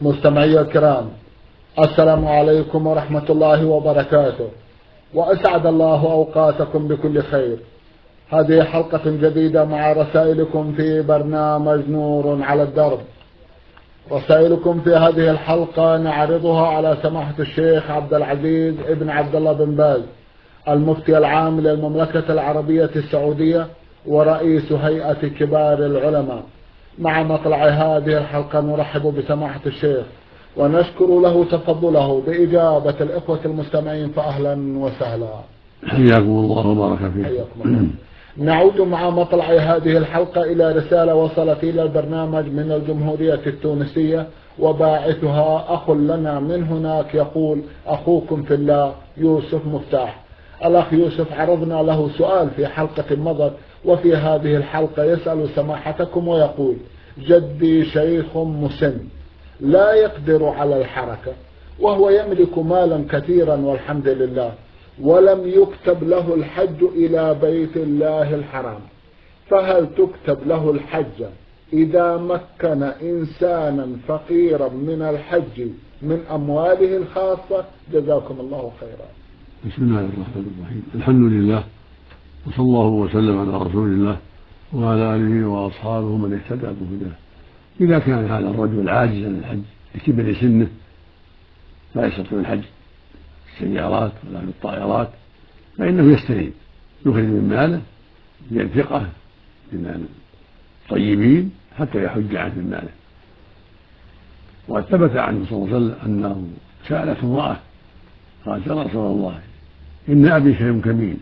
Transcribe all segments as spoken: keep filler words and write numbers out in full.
مستمعي الكرام، السلام عليكم ورحمة الله وبركاته، وأسعد الله أوقاتكم بكل خير. هذه حلقة جديدة مع رسائلكم في برنامج نور على الدرب. رسائلكم في هذه الحلقة نعرضها على سماحة الشيخ عبد العزيز ابن عبد الله بن باز، المفتي العام للمملكة العربية السعودية ورئيس هيئة كبار العلماء. مع مطلع هذه الحلقة نرحب بسماحة الشيخ ونشكر له تفضله بإجابة الإخوة المستمعين، فأهلا وسهلا. حياكم الله وبارك فيكم. حياكم الله. نعود مع مطلع هذه الحلقة إلى رسالة وصلت إلى البرنامج من الجمهورية التونسية، وباعثها أخ لنا من هناك يقول: أخوكم في الله يوسف مفتاح. الأخ يوسف عرضنا له سؤال في حلقة مضت، وفي هذه الحلقة يسأل سماحتكم ويقول: جدي شيخ مسن لا يقدر على الحركة، وهو يملك مالا كثيرا والحمد لله، ولم يكتب له الحج إلى بيت الله الحرام، فهل تكتب له الحج إذا مكن إنسانا فقيرا من الحج من أمواله الخاصة؟ جزاكم الله خيرا. بسم الله الرحمن الرحيم. الحمد لله، وصلى الله وسلم على رسول الله وعلى آله وأصحابه من اهتدى بهداه. إذا كان هذا الرجل عاجزا عن الحج لكبر سنه لا يستطيع الحج بالسيارات ولا بالطائرات، فإنه يستعين يخرج من ماله لينفقه من الطيبين حتى يحج عنه من ماله. وقد ثبت عنه صلى الله عليه وسلم أنه سألته امرأة قالت: يا رسول الله، إن أبي شيء كمين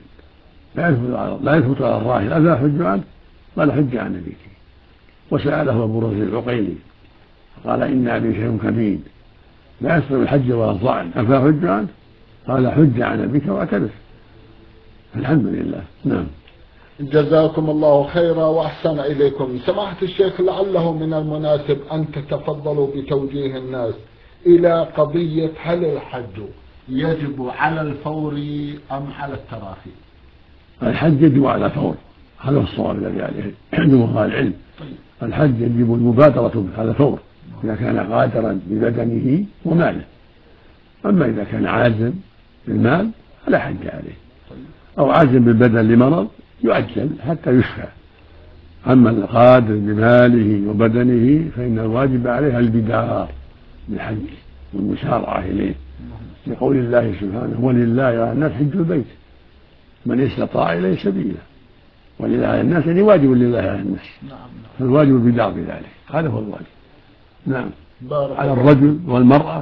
لا يثبت على الراحل، أفلا أحج عنه؟ قال: حج عن أبيك. وسأله أبو رزق العقيلي قال: إن أبي شيء كمين لا يستطيع الحج ولا الظعن، أفلا أحج عنه؟ قال: حج عن أبيك واعترف. الحمد لله. نعم. جزاكم الله خيرا وأحسن إليكم. سماحة الشيخ، لعله من المناسب أن تتفضلوا بتوجيه الناس إلى قضية هل الحج يجب على الفور أم على التراخي؟ الحج يجب على الفور، هذا هو الصواب الذي عليه جمهور العلم. الحج يجب المبادرة به على الفور إذا كان قادرا ببدنه وماله. أما إذا كان عاجزا بالمال فلا حج عليه، أو عاجزا بالبدن لمرض يؤجل حتى يشفى. أما القادر بماله وبدنه فإن الواجب عليه البدار بالحج والمسارعة إليه، لقول الله سبحانه: ولله على الناس حج البيت من استطاع إليه سبيلا. ولله على الناس يعني واجب لله على الناس، فالواجب البدار بذلك، هذا هو الواجب. نعم. على الرجل والمرأة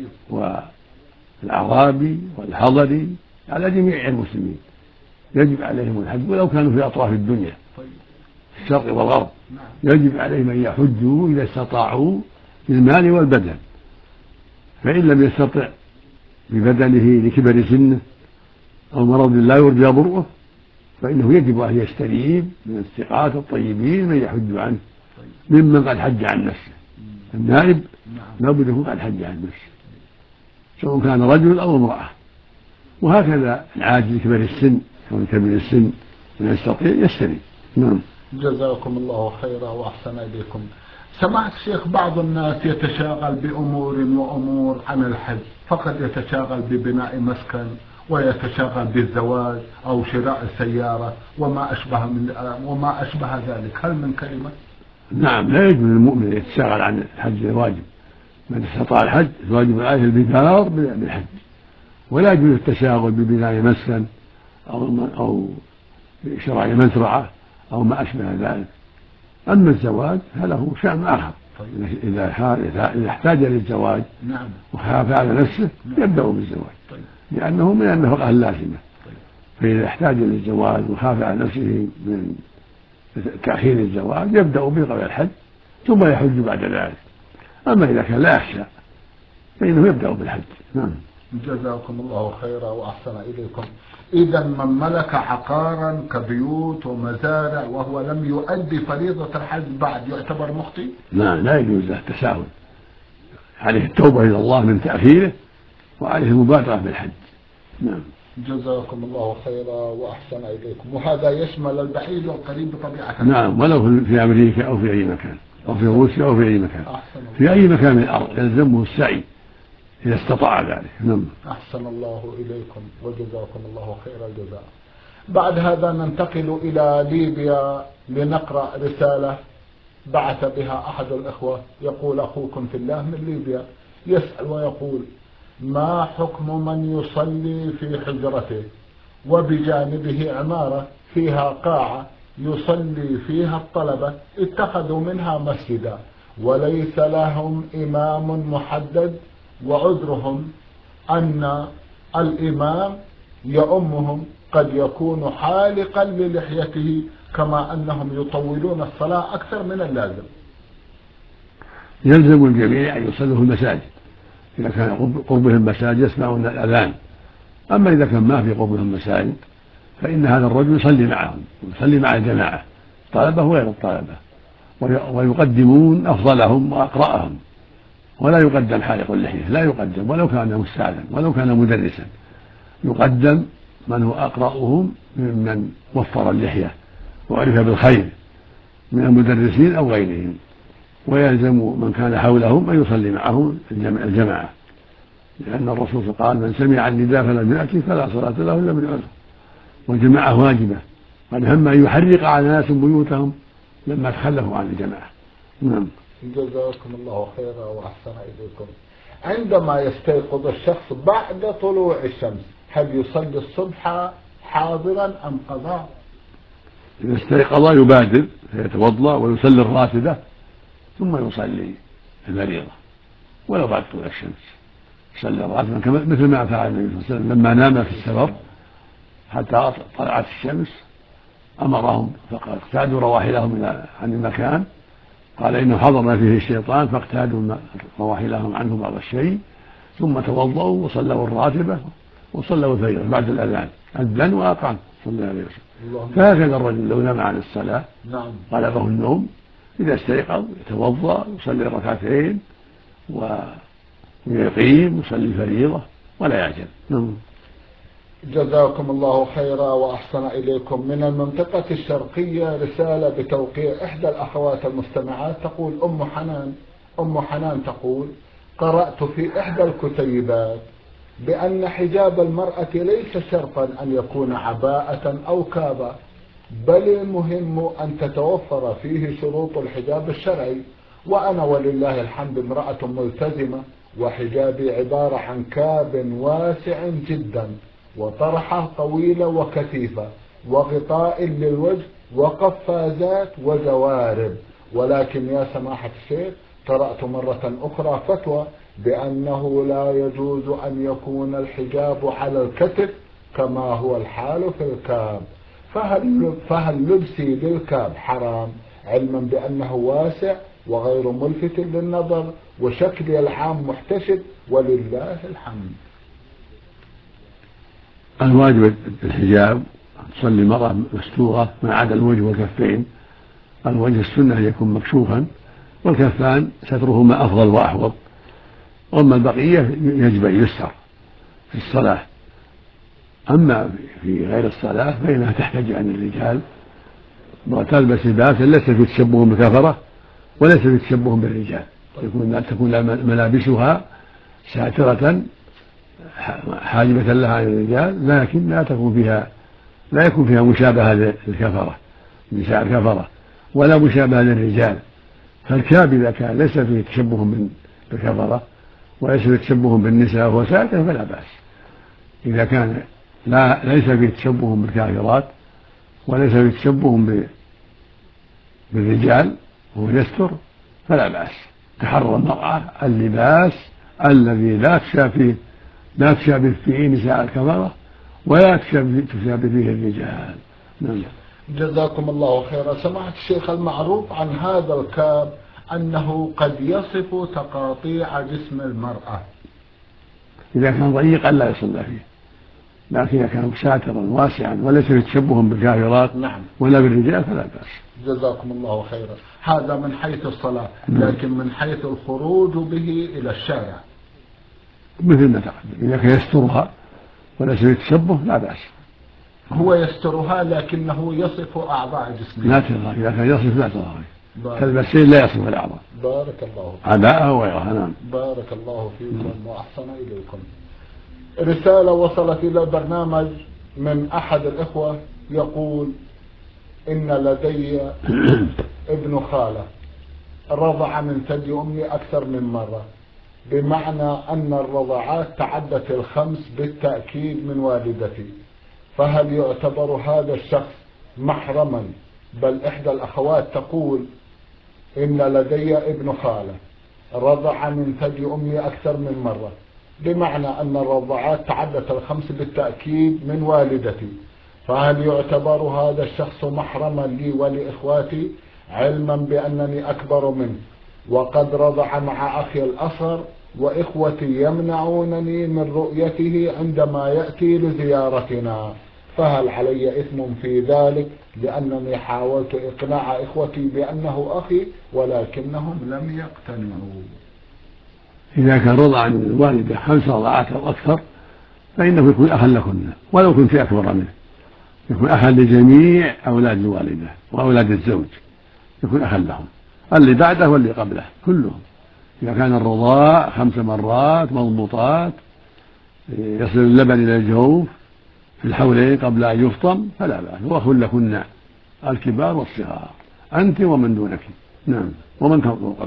والأعرابي والحضري، على جميع المسلمين يجب عليهم الحج ولو كانوا في أطراف الدنيا في الشرق والغرب. يجب عليهم أن يحجوا إذا استطاعوا بالمال والبدن، فإن لم يستطع ببدنه لكبر سنه أو مرض لا يرجى برؤه فإنه يجب أن يستريب من الثقات الطيبين من يحج عنه ممن قد حج عن نفسه. النائب لا بد يكون قد حج عن نفسه سواء كان رجل أو امرأة. وهكذا العاجز كبر السن أو كبير السن من يستطيع يستريب. نعم. جزاكم الله خيرا وأحسن إليكم. سمعت شيخ، بعض الناس يتشاغل بأمور وأمور عن الحج، فقد يتشاغل ببناء مسكن، ويتشاغل بالزواج أو شراء السيارة وما أشبه من وما أشبه ذلك، هل من كلمة؟ نعم، لا يجوز للمؤمن أن يتشاغل عن الحج الواجب. من استطاع الحج الواجب عليه البدار بالحج، ولا يجوز التشاغل ببناء مسكن أو أو شراء مزرعة أو ما أشبه ذلك. أما الزواج فله شأن آخر. إذا إذا احتاج للزواج وخاف على نفسه يبدأ بالزواج، لأنه من النفقة اللازمة. فإذا احتاج للزواج وخاف على نفسه من تأخير الزواج يبدأ به قبل الحج ثم يحج بعد ذلك. أما إذا كان لا يخشى فإنه يبدأ بالحج. نعم. جزاكم الله خيرا وأحسن إليكم. إذا من ملك عقارا كبيوت ومزارع وهو لم يؤدي فريضة الحج بعد يعتبر مخطئ؟ لا، لا يجوز له التساهل، عليه التوبة إلى الله من تأخيره وعليه المبادرة بالحج. نعم. جزاكم الله خيرا وأحسن إليكم. وهذا يشمل البعيد والقريب بطبيعة. نعم، ولو في أمريكا أو في أي مكان. أو في روسيا أو في أي مكان، في أي مكان من الأرض يلزمه السعي إذا استطاع ذلك. نعم. أحسن الله إليكم وجزاكم الله خير الجزاء. بعد هذا ننتقل إلى ليبيا لنقرأ رسالة بعث بها أحد الإخوة، يقول أخوكم في الله من ليبيا يسأل ويقول: ما حكم من يصلي في حجرته وبجانبه عمارة فيها قاعة يصلي فيها الطلبة اتخذوا منها مسجدا وليس لهم إمام محدد، وعذرهم أن الإمام يؤمهم قد يكون حالقا للحيته كما أنهم يطولون الصلاة أكثر من اللازم؟ يلزم الجميع أن يصلوا في المساجد إذا كان قربهم مساجد يسمعون الأذان. أما إذا كان ما في قربهم مساجد فإن هذا الرجل يصلي معهم، يصلي مع الجماعة طلبة وغير الطلبة، ويقدمون أفضلهم وأقرأهم، ولا يقدم حالق اللحية، لا يقدم ولو كان مستعدا ولو كان مدرسا، يقدم من هو أقرأهم ممن وفر اللحية وعرف بالخير من المدرسين أو غيرهم، ويلزم من كان حولهم أن يصلي معهم الجماعة، لأن الرسول قال: من سمع النداء فلم يأتي فلا صلاة له إلا من عذر. والجماعة واجبة، قد هم أن يحرق على ناس بيوتهم لما تخلفوا عن الجماعة. نعم. جزاكم الله خيرا وأحسن إليكم. عندما يستيقظ الشخص بعد طلوع الشمس هل يصلي الصبح حاضرا أم قضاء؟ إذا استيقظ يبادر فيتوضأ ويصلي الراتبة ثم يصلي الفريضة ولو بعد طلوع الشمس، يصلي الراتبة مثل ما فعل النبي صلى الله عليه وسلم لما نام في السفر حتى طلعت الشمس، أمرهم فاقتادوا رواحلهم عن المكان، قال: إنه حضرنا فيه الشيطان فاقتادوا رواحلهم عنه بعض الشيء، ثم توضأوا وصلوا الراتبة وصلوا الفجر بعد الأذان، أذن وأقام صلى الله عليه وسلم. فهكذا الرجل لو نام عن الصلاة غلبه النوم إذا استيقظ يتوضأ يصلي ركعتين ويقيم يصلي الفريضة ولا يعجل. نعم. جزاكم الله خيرا وأحسن إليكم. من المنطقة الشرقية رسالة بتوقيع إحدى الأخوات المستمعات تقول: أم حنان أم حنان تقول: قرأت في إحدى الكتيبات بأن حجاب المرأة ليس شرطا أن يكون عباءة أو كابا، بل المهم أن تتوفر فيه شروط الحجاب الشرعي، وأنا ولله الحمد امرأة ملتزمة، وحجابي عبارة عن كاب واسع جدا وطرحة طويلة وكثيفة وغطاء للوجه وقفازات وجوارب، ولكن يا سماحة الشيخ قرأت مرة أخرى فتوى بأنه لا يجوز أن يكون الحجاب على الكتف كما هو الحال في الكاب، فهل, فهل لبسي للكاب حرام علما بأنه واسع وغير ملفت للنظر وشكلي العام محتشد ولله الحمد؟ الواجب الحجاب تصلي المرأة مستورة ما عدا الوجه والكفين. الوجه السنة أن يكون مكشوفا، والكفان سترهما أفضل وأحوط، وأما البقية يجب أن يستر في الصلاة. أما في غير الصلاة فإنها تحتاج عن الرجال وتلبس لباسا ليس في تشبه بالكفرة وليس في تشبه بالرجال، تكون تكون ملابسها ساترة حاجبة لها عن الرجال، لكن لا تكون فيها لا يكون فيها مشابهة للكفرة نساء الكفرة ولا مشابهة للرجال. فالكاب إذا كان ليس فيه تشبه بالكفرة وليس فيه تشبه بالنساء وهو ساتر فلا بأس. إذا كان لا ليس فيه تشبه بالكافرات وليس فيه تشبه بالرجال وهو يستر فلا بأس. تحرى المرأة اللباس الذي لا تشابه لا تشابه فيه نساء الكفرة ولا تشابه فيه الرجال. نعم. جزاكم الله خيرا. سماحة الشيخ، المعروف عن هذا الكاب أنه قد يصف تقاطيع جسم المرأة. إذا كان ضيقا لا يصلى فيه، لكن إذا كان ساترا واسعا وليس يتشبه بالكافرات نعم. ولا بالرجال فلا بأس. جزاكم الله خيرا. هذا من حيث الصلاة، لكن من حيث الخروج به إلى الشارع مثل ما تقدم، إذا كان يسترها وليس يتشبه لا بأس. هو يسترها لكنه يصف أعضاء جسمه. لا ترى، إذا كان يصف لا ترى. كالمسير لا يصرف الأعضاء. بارك الله فيكم. عباءة وغيرها. نعم. بارك الله فيكم وأحسن إليكم. رسالة وصلت إلى البرنامج من أحد الإخوة يقول: إن لدي ابن خالة رضع من ثدي أمي أكثر من مرة، بمعنى أن الرضعات تعدت الخمس بالتأكيد من والدتي، فهل يعتبر هذا الشخص محرما؟ بل إحدى الأخوات تقول: إن لدي ابن خالة رضع من ثدي أمي أكثر من مرة، بمعنى أن الرضعات تعدت الخمس بالتأكيد من والدتي، فهل يعتبر هذا الشخص محرما لي ولإخواتي، علما بأنني أكبر منه وقد رضع مع أخي الأصغر، وإخوتي يمنعونني من رؤيته عندما يأتي لزيارتنا، فهل علي إثم في ذلك لأنني حاولت إقناع إخوتي بأنه أخي ولكنهم لم يقتنعوا؟ إذا كان رضع من الوالدة خمس رضعات أو أكثر فإنه يكون أخا لكن ولو كنت أكبر منه، يكون أخا لجميع أولاد الوالدة وأولاد الزوج، يكون أخا لهم، اللي بعده واللي قبله كلهم. إذا كان الرضاع خمس مرات مضبوطات يصل اللبن إلى الجوف في الحولين قبل أن يفطم فلا بأس، هو أخ لكن الكبار والصغار، أنت ومن دونك. نعم. ومن فوقك.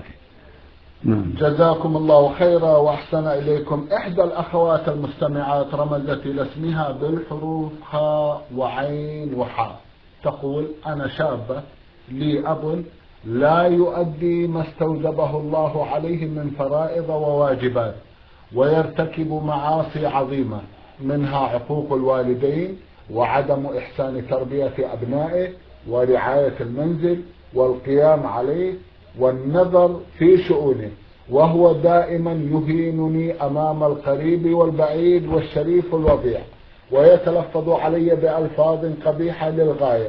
نعم. جزاكم الله خيرا وأحسن إليكم. إحدى الأخوات المستمعات رمزت إلى اسمها بالحروف خاء وعين وحاء، تقول: أنا شابة لي أب لا يؤدي ما استوجبه الله عليه من فرائض وواجبات، ويرتكب معاصي عظيمة، منها عقوق الوالدين وعدم إحسان تربية أبنائه ورعاية المنزل والقيام عليه والنظر في شؤونه، وهو دائما يهينني أمام القريب والبعيد والشريف الوضيع، ويتلفظ علي بألفاظ قبيحة للغاية،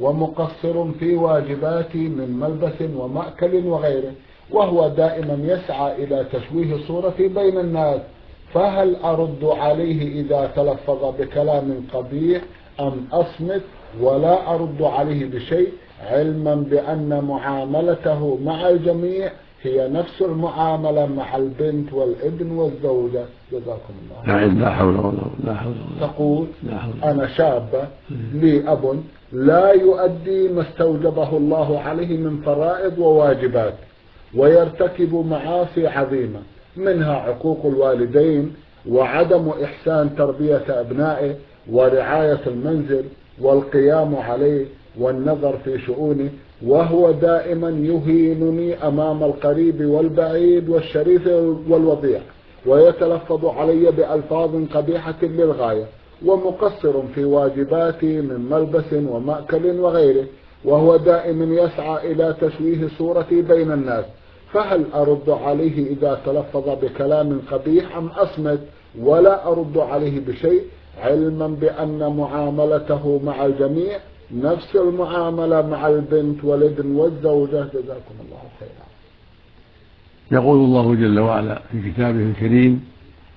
ومقصر في واجباتي من ملبس ومأكل وغيره، وهو دائما يسعى إلى تشويه صورتي بين الناس، فهل أرد عليه إذا تلفظ بكلام قبيح أم أصمت ولا أرد عليه بشيء، علما بأن معاملته مع الجميع هي نفس المعاملة مع البنت والابن والزوجة؟ جزاكم الله. لا حول ولا لا حول ولا. تقول: أنا شابة لي أب لا يؤدي ما استوجبه الله عليه من فرائض وواجبات، ويرتكب معاصي عظيمة، منها عقوق الوالدين وعدم إحسان تربية أبنائه ورعاية المنزل والقيام عليه والنظر في شؤونه، وهو دائما يهينني أمام القريب والبعيد والشريف والوضيع، ويتلفظ علي بألفاظ قبيحة للغاية، ومقصر في واجباتي من ملبس ومأكل وغيره، وهو دائما يسعى إلى تشويه صورتي بين الناس، فهل أرد عليه إذا تلفظ بكلام قبيح أم أصمت ولا أرد عليه بشيء، علما بأن معاملته مع الجميع نفس المعاملة مع البنت والابن والزوجة؟ جزاكم الله خيرا. يقول الله جل وعلا في كتابه الكريم: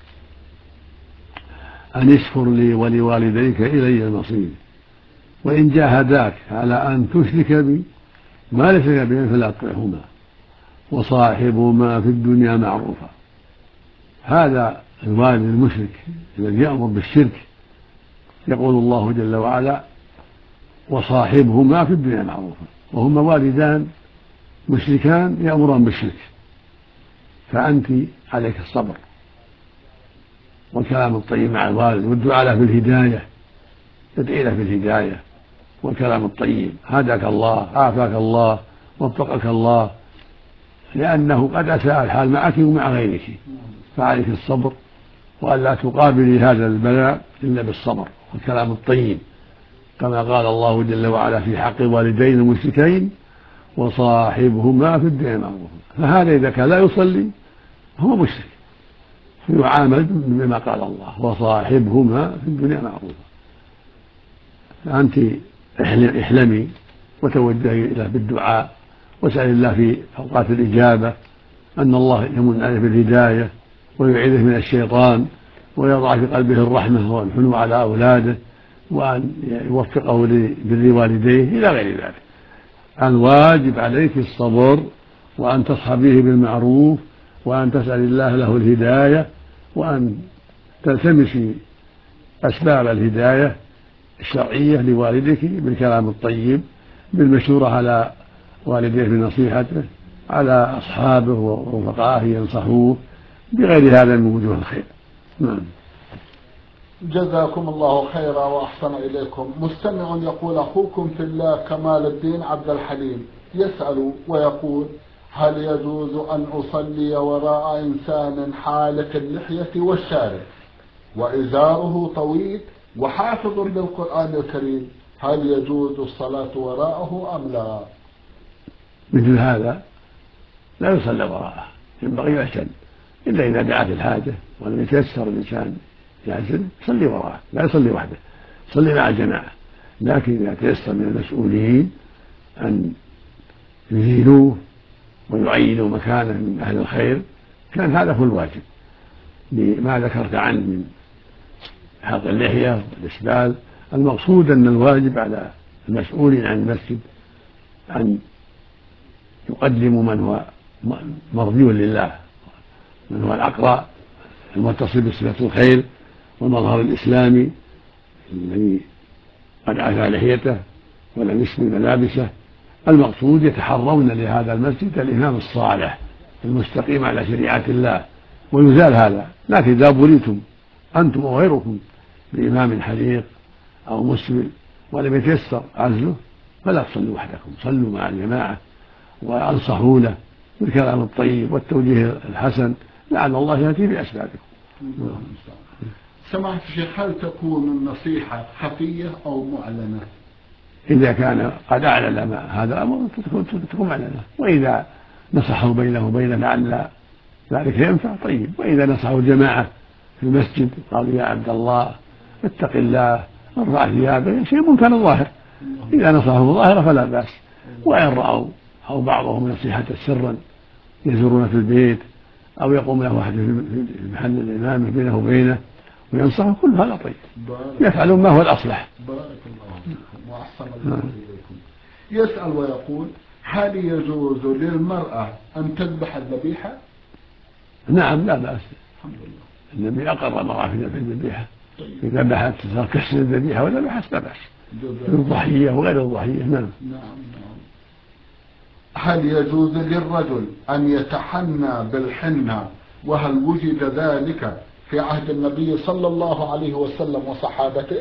أن اشكر لي ولوالديك إلي المصير، وإن جاهداك على أن تشرك بي ما ليس لك به فلا تطعهما، وصاحبهما في الدنيا معروفا. هذا الوالد المشرك الذي يأمر بالشرك يقول الله جل وعلا: وصاحبهما في الدنيا معروفا، وهما والدان مشركان يأمران بالشرك، فأنت عليك الصبر والكلام الطيب مع الوالد والدعاء له بالهداية، تدعي له بالهداية والكلام الطيب: هداك الله، عافاك الله، وفقك الله، لأنه قد أساء الحال معك ومع غيرك، فعليك الصبر، وألا تقابلي هذا البلاء إلا بالصبر والكلام الطيب، كما قال الله جل وعلا في حق الوالدين المشركين: وصاحبهما في الدنيا معروفا. فهذا إذا كان لا يصلي هو مشرك فيعامل بما قال الله: وصاحبهما في الدنيا معروفا. فأنت احلمي وتوجهي إليه بالدعاء، واسأل الله في أوقات الإجابة أن الله يمن عليه بالهداية ويعيذه من الشيطان، ويضع في قلبه الرحمة والحنو على أولاده، وأن يوفقه لبر والديه إلى غير ذلك. الواجب عليك الصبر، وأن تصحبيه بالمعروف، وأن تسأل الله له الهداية، وأن تلتمسي أسباب الهداية الشرعية لوالدك بالكلام الطيب، بالمشورة على والديه بنصيحته، على أصحابه ورفقائه ينصحوه، بغير هذا من وجوه الخير. نعم. جزاكم الله خيرا وأحسن إليكم. مستمع يقول: أخوكم في الله كمال الدين عبد الحليم يسأل ويقول: هل يجوز أن أصلي وراء إنسان حالق اللحية والشارب وإزاره طويل وحافظ للقرآن الكريم، هل يجوز الصلاة وراءه أم لا؟ مثل هذا لا يصلى وراءه، ينبغي يعتد، إلا إذا دعت الحاجة ولم يتيسر الإنسان يعزل يصلي وراءه، لا يصلي وحده، يصلي مع الجماعة. لكن إذا تيسر من المسؤولين أن يزيلوه ويعينوا مكانه من أهل الخير كان هذا هو الواجب، لما ذكرت عنه من حلق اللحية والإسبال. المقصود أن الواجب على المسؤولين عن المسجد أن يقدموا من هو مرضي لله، من هو الأقرأ المتصل بصفة الخير والمظهر الإسلامي الذي قد عفى لحيته ولم يسبل ملابسه. المقصود يتحرون لهذا المسجد الإمام الصالح المستقيم على شريعة الله، ويزال هذا. لكن إذا بليتم أنتم وغيركم بإمام حليق أو مسبل ولم يتيسر عزله فلا تصلوا وحدكم، صلوا مع الجماعة وأنصحوا له بالكلام الطيب والتوجيه الحسن، لعل الله يأتي بأسبابكم. سمعت الشيخ، هل تكون النصيحة خفية أو معلنة؟ إذا كان قد أعلن هذا الأمر تكون معلنة، وإذا نصحوا بينه وبينه لعل ذلك ينفع طيب، وإذا نصحوا الجماعة في المسجد قالوا: يا عبد الله اتق الله ارفع ثيابك، شيء منكر الظاهر، إذا نصحوا ظاهرة فلا بأس. وإن رأوا أو بعضهم نصيحة سرا يزورون في البيت أو يقوم له واحد في محل الإمام بينه وبينه وينصحه، كل هذا طيب، يفعلون ما هو الأصلح. بارك الله فيكم وأحسن الله إليكم. يسأل ويقول: هل يجوز للمرأة أن تذبح الذبيحة؟ نعم، لا بأس. الحمد لله. النبي أقر المرأة في الذبيحة، إذا ذبحت كسر الذبيحة وذبحت لا بأس، في الضحية وغير الضحية. نعم. نعم نعم. هل يجوز للرجل أن يتحنى بالحنة، وهل وجد ذلك في عهد النبي صلى الله عليه وسلم وصحابته؟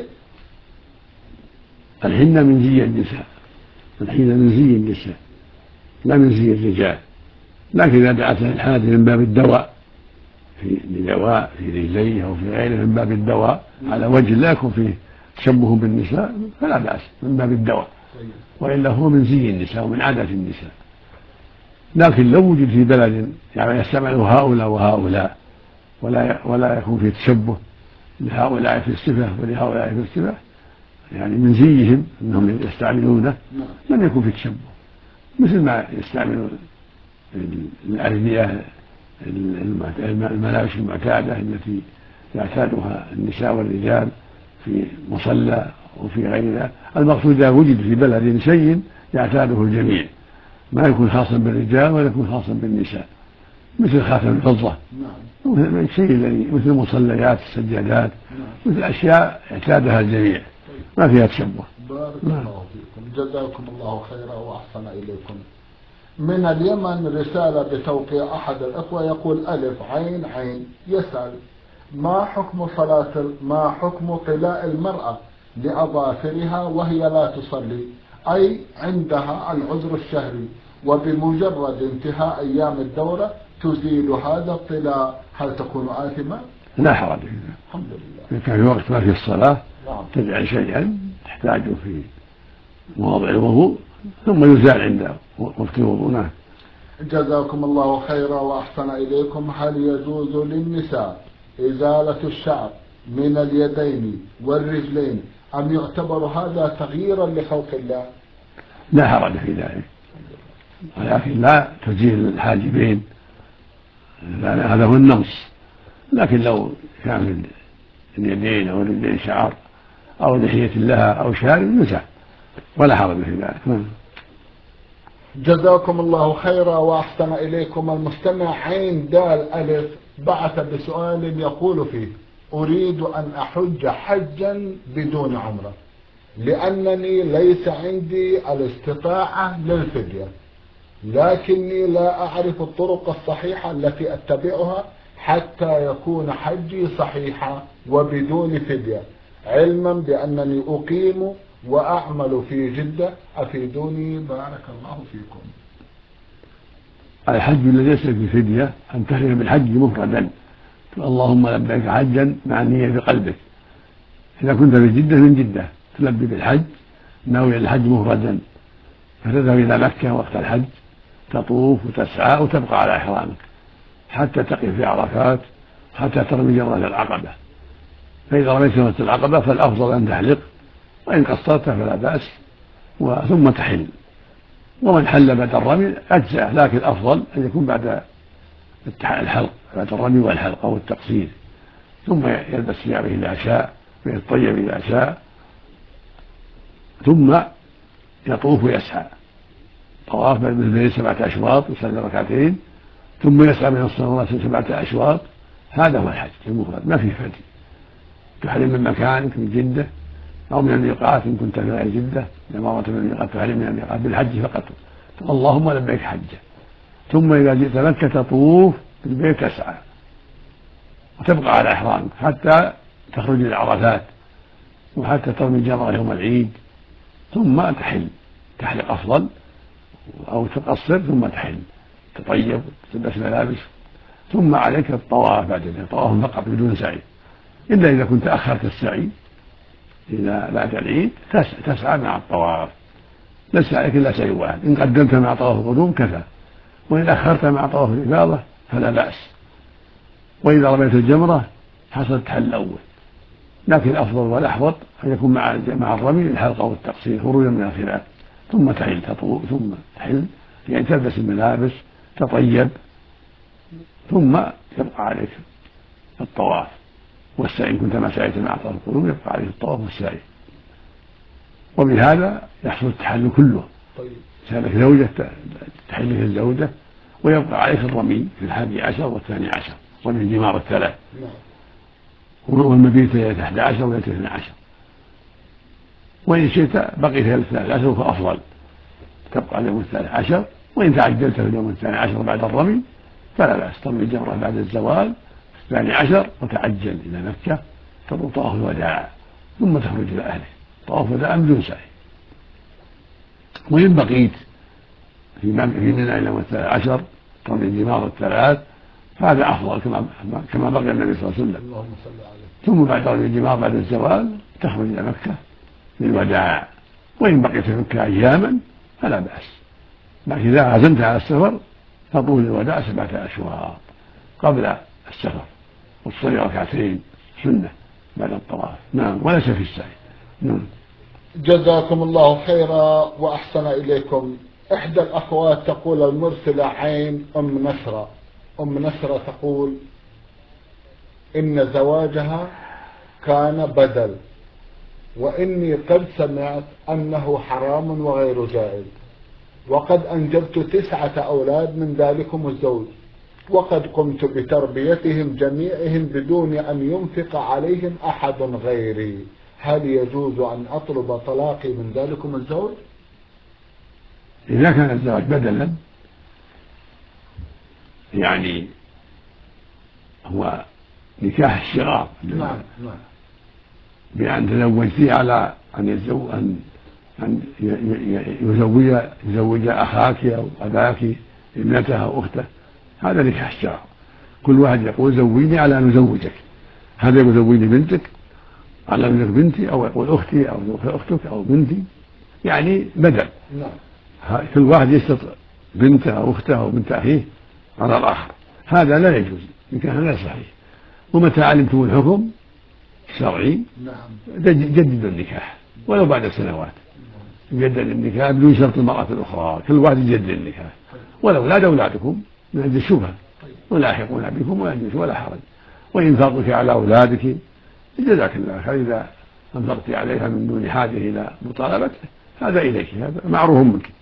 الحنة من زي النساء، الحنة من زي النساء لا من زي الرجال، لكن إذا دعت الحاجة من باب الدواء في دواء في رجليه أو في غيره من باب الدواء على وجه لا يكون فيه تشبه بالنساء فلا بأس، من باب الدواء، وإلا هو من زي النساء ومن عادة النساء. لكن لو وجد في بلد يعني يستعمله هؤلاء وهؤلاء ولا ولا يكون فيه تشبه لهؤلاء في الصفة ولهؤلاء في الصفة، يعني من زيهم أنهم يستعملونه لم يكن في تشبه، مثل ما يستعمل الأردية الملابس المعتادة التي يعتادها النساء والرجال في مصلى وفي غيرها. المقصود إذا وجد في بلد شيء يعتاده الجميع، ما يكون خاصا بالرجال ولا يكون خاصا بالنساء، مثل خاتم الفضة، مثل الشيء الذي مثل المصليات السجادات، مثل أشياء اعتادها الجميع ما فيها تشبه. بارك الله فيكم، جزاكم الله خيرا وأحسن إليكم. من اليمن رسالة بتوقيع أحد الأخوة يقول: ألف عين عين يسأل: ما حكم صلاة ما حكم طلاء المرأة لأظافرها وهي لا تصلي، أي عندها العذر الشهري وبمجرد انتهاء أيام الدورة تزيل هذا الطلاء، هل تكون آثمة؟ لا حرج فيها، الحمد لله. إذا كان في وقت ما في الصلاة تجعل شيئا تحتاجه في مواضع الوضوء ثم يزال عند وقت الوضوء. نعم. جزاكم الله خيرا وأحسن إليكم. هل يجوز للنساء إزالة الشعر من اليدين والرجلين أم يعتبر هذا تغييرا لخلق الله؟ لا حرج في ذلك، ولكن لا تزيل الحاجبين، هذا هو النمص. لكن لو كان اليدين أو الرجلين شعر أو لحية لها أو شارب يزال ولا حرج في ذلك. جزاكم الله خيرا وأحسن إليكم. المستمع عين دال ألف بعث بسؤال يقول فيه: أريد أن أحج حجا بدون عمرة لأنني ليس عندي الاستطاعة للفدية، لكني لا أعرف الطرق الصحيحة التي أتبعها حتى يكون حجي صحيحا وبدون فدية، علما بأنني أقيم وأعمل في جدة، أفيدوني بارك الله فيكم. الحج الذي ليس في فدية أن تحرم بالحج مفردا، اللهم لبيك حجا مع النية في قلبك. إذا كنت في جدة من جدة تلبي بالحج ناوي الحج مفردا، فتذهب إلى مكة وقت الحج تطوف وتسعى وتبقى على إحرامك حتى تقف في عرفات حتى ترمي جمرة العقبة. فإذا رميت جمرة العقبة فالأفضل أن تحلق، وإن قصرت فلا بأس، ثم تحل. ومن حل بعد الرمي أجزأه، لكن الأفضل أن يكون بعد الحلق، بعد الرمي والحلق أو التقصير. ثم يلبس ثيابه إذا شاء ويتطيب إذا شاء، ثم يطوف ويسعى طواف بين البيت سبعة أشواط ويصلي ركعتين، ثم يسعى من الصلوات سبعة أشواط. هذا هو الحج المفرد، ما فيه فدي. تحرم من مكانك من جدة أو من الميقات إن كنت في غير جدة، لما مرت من الميقات تحرم من الميقات بالحج فقط، اللهم لبيك حجة. ثم إذا جئت مكة تطوف بالبيت تسعى وتبقى على إحرامك حتى تخرج للعرفات وحتى ترمي الجمرة يوم العيد، ثم تحل. تحلق أفضل أو تقصر ثم تحل، تطيب تلبس ملابس، ثم عليك الطواف بعد ذلك، طواف فقط بدون سعي، إلا إذا كنت أخرت السعي إلى بعد العيد تسعى مع الطواف، ليس عليك إلا سعي واحد. إن قدمت مع طواف القدوم كفى، وإن أخرت مع طواف الإفاضة فلا بأس. وإذا رميت الجمرة حصل تحل الأول، لكن الأفضل والأحوط أن يكون مع مع الرمي الحلقة والتقصير خروجا من الخلاف، ثم تحل تطوف ثم تحل، يعني تلبس الملابس تطيب، ثم يبقى عليك الطواف والسعي. إن كنت ما سعيت مع طواف القدوم يبقى عليك الطواف والسعي، وبهذا يحصل التحلل كله. سألك زوجة تحلك الزوجة، ويبقى عليك الرمي في الحادي عشر والثاني عشر رمي الجمار الثلاث، والمبيت ليلة أحد عشر وليلة اثنى عشر. وإن شئت بقي في الثالث عشر فأفضل تبقى اليوم الثالث عشر، وإن تعجلت في اليوم الثاني عشر بعد الرمي فلا بأس، ترمي الجمرة بعد الزوال الثاني عشر وتعجل إلى مكة تطوف طواف الوداع، ثم تخرج إلى أهله طواف وداع بدون سعي. وإن بقيت في منى إلى الثالث عشر ترمي الجمار الثلاث، هذا أفضل كما كما بقي النبي صلى الله عليه وسلم. ثم بعد رمي الجمار بعد الزوال تخرج إلى مكة للوداع. وإن بقيت في مكة أياما فلا بأس، لكن إذا عزمت على السفر فطول الوداع سبعة أشواط قبل السفر، وتصلي ركعتين سنة بعد الطواف. نعم، وليس في السعي. نعم. جزاكم الله خيرا وأحسن إليكم. إحدى الأخوات تقول المرسلة عين أم نسرة أم نسرة تقول إن زواجها كان بدل، وإني قد سمعت أنه حرام وغير جائز، وقد أنجبت تسعة أولاد من ذلكم الزوج، وقد قمت بتربيتهم جميعهم بدون أن ينفق عليهم أحد غيري، هل يجوز أن أطلب طلاقي من ذلكم الزوج؟ إذا كان الزواج بدلا يعني هو نكاح الشغار، نعم نعم، بأن تزوجتي على أن يتزوج أن أن يزوج يزوج أخاك أو أباك ابنته أو أخته، هذا نكاح الشغار. كل واحد يقول زوجني على أن أزوجك، هذا يقول زوجني بنتك على أنك بنتي، أو يقول أختي أو أختك أو بنتي، يعني بدل. نعم. كل واحد يشترط بنته أو أخته أو بنت أخيه على الآخر، هذا لا يجوز، نكاح لا صحيح. ومتى علمتم الحكم الشرعي جددوا النكاح ولو بعد سنوات، يجدد النكاح بدون شرط المرأة الأخرى، كل واحد يجدد النكاح. والأولاد أولادكم من عند الشبهة ولاحقون بكم ولا يجوز ولا حرج. وإن فرضك على أولادك جزاك الله خير، إذا أنفقت عليها من دون حاجة إلى مطالبته هذا إليك، هذا معروف منك،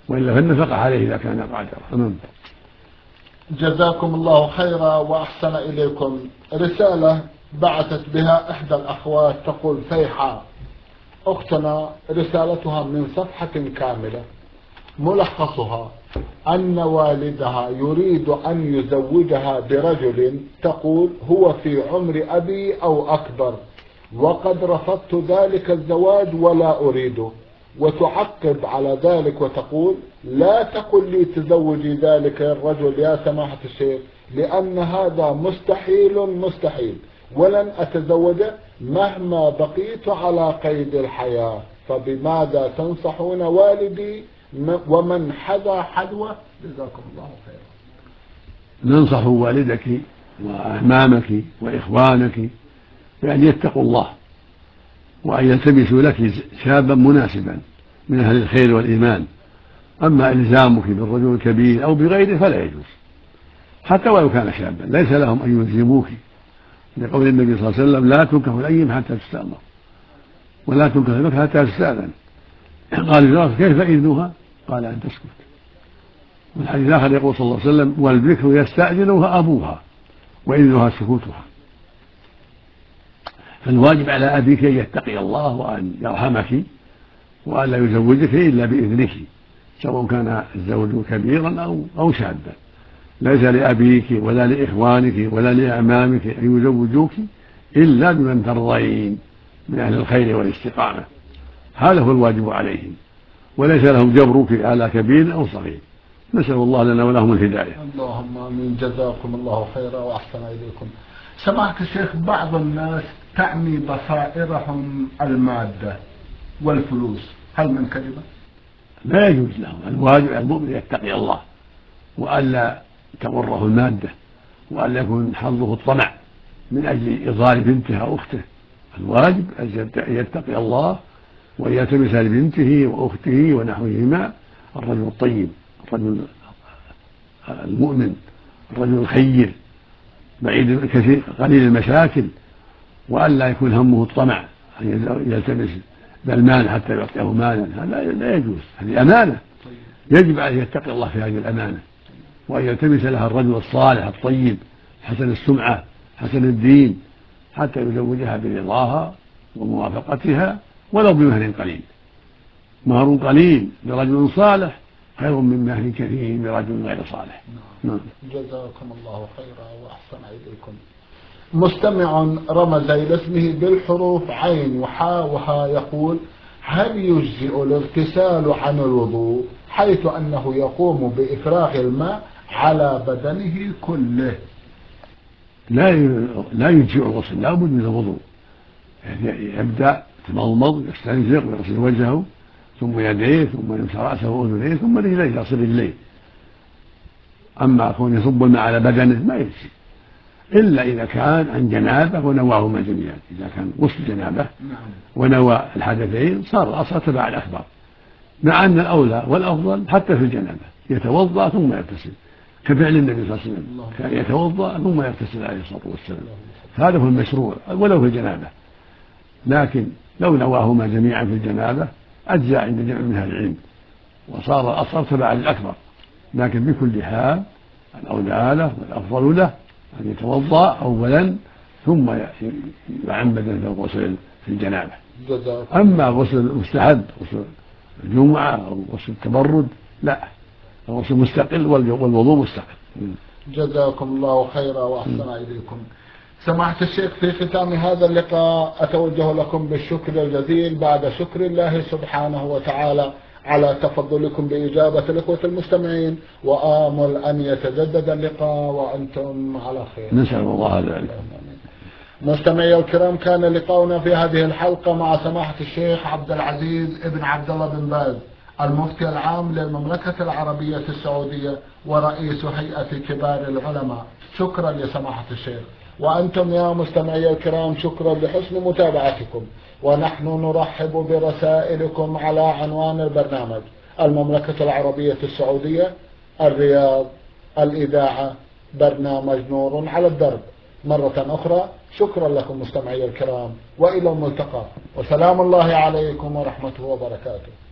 وإلا فالنفقة عليه إذا كان قادرا. أمام. جزاكم الله خيرا وأحسن إليكم. رسالة بعثت بها إحدى الأخوات تقول فيحاء أختنا، رسالتها من صفحة كاملة، ملخصها أن والدها يريد أن يزوجها برجل تقول هو في عمر أبي أو أكبر، وقد رفضت ذلك الزواج ولا أريده، وتعقب على ذلك وتقول لا تقل لي تزوجي ذلك الرجل يا سماحة الشيخ، لأن هذا مستحيل مستحيل، ولن أتزوجه مهما بقيت على قيد الحياة، فبماذا تنصحون والدي ومن حذا حذوه؟ جزاكم الله خيرا. ننصح والدك وأعمامك وإخوانك بأن يتقوا الله، وأن يلتمسوا لك شابا مناسبا من أهل الخير والإيمان. أما إلزامك بالرجل الكبير أو بغيره فلا يجوز، حتى ولو كان شابا ليس لهم أن يلزموك، لقول النبي صلى الله عليه وسلم لا تنكح الأيم حتى تستأمر ولا تنكح البكر حتى تستأذن. قال الجواب كيف إذنها؟ قال أن تسكت. والحديث الآخر يقول صلى الله عليه وسلم والبكر يستأذنها أبوها وإذنها سكوتها. فالواجب على أبيك أن يتقي الله وأن يرحمك وأن لا يزوجك إلا بإذنك، سواء كان الزوج كبيرا أو أو شابا. ليس لأبيك ولا لإخوانك ولا لأعمامك أن يزوجوك إلا بمن ترضين من أهل الخير والاستقامة، هذا هو الواجب عليهم، وليس لهم جبرك على كبير أو صغير. نسأل الله لنا ولهم الهداية. اللهم آمين. جزاكم الله خيرا وأحسن إليكم. سمعت الشيخ بعض الناس تعني بصائرهم المادة والفلوس، هل من كذبة؟ لا يجوز لهم. الواجب على المؤمن يتقي الله وألا تغره المادة، وألا يكون حظه الطمع من أجل إضلال بنته أو أخته. الواجب أن يتقي الله وأن يلتمس لبنته وأخته ونحوهما الرجل الطيب، الرجل المؤمن، الرجل الخير بعيد الكثير قليل المشاكل، وألا يكون همه الطمع أن يلتمس بالمال حتى يعطيه مالا، هذا لا يجوز، هذه أمانة يجب عليه يتقي الله في هذه الأمانة، وأن يلتمس لها الرجل الصالح الطيب حسن السمعة حسن الدين حتى يزوجها برضاها وموافقتها ولو بمهر قليل. مهر قليل لرجل صالح خير من مهر كثير لرجل غير صالح. نعم. جزاكم الله خيرا وأحسن إليكم. مستمع رمز إلى اسمه بالحروف عين وحاء وها يقول هل يجزئ الاغتسال عن الوضوء حيث أنه يقوم بإفراغ الماء على بدنه كله؟ لا لا يجزئ الغسل، لا بد من الوضوء. يبدأ يتمضمض يستنشق ويغسل وجهه ثم يديه ثم يمسح رأسه وأذنيه ثم رجليه يغسل رجليه. أما كون يصب الماء على بدنه ما يجزي إلا إذا كان عن جنابه ونواهما جميعا. إذا كان غسل جنابه ونوى الحدثين صار الأصل تبع الأكبر، مع أن الأولى والأفضل حتى في الجنابه يتوضأ ثم يغتسل، كفعل النبي صلى الله عليه وسلم كان يتوضأ ثم يغتسل عليه الصلاة والسلام، هذا هو المشروع ولو في الجنابه. لكن لو نواهما جميعا في الجنابه أجزاء عند جمع من أهل العلم وصار الأصل تبع الأكبر. لكن بكل حال الأولى له والأفضل له أن يتوضأ أولا ثم يعمد الغسل في الجنابة. أما غسل المستحب غسل الجمعة أو غسل التبرد لا، الغسل مستقل والوضوء مستقل. جزاكم الله خيرا وأحسن إليكم. سماحة الشيخ، في ختام هذا اللقاء أتوجه لكم بالشكر الجزيل بعد شكر الله سبحانه وتعالى على تفضلكم بإجابة الإخوة المستمعين، وآمل أن يتجدد اللقاء وأنتم على خير. نسأل الله ذلك. مستمعي الكرام، كان لقاؤنا في هذه الحلقة مع سماحة الشيخ عبد العزيز ابن عبد الله بن باز المفتي العام للمملكة العربية السعودية ورئيس هيئة كبار العلماء. شكرا لسماحة الشيخ. وأنتم يا مستمعي الكرام شكرا لحسن متابعتكم، ونحن نرحب برسائلكم على عنوان البرنامج المملكة العربية السعودية، الرياض، الإذاعة، برنامج نور على الدرب. مرة أخرى شكرا لكم مستمعي الكرام، وإلى الملتقى، وسلام الله عليكم ورحمته وبركاته.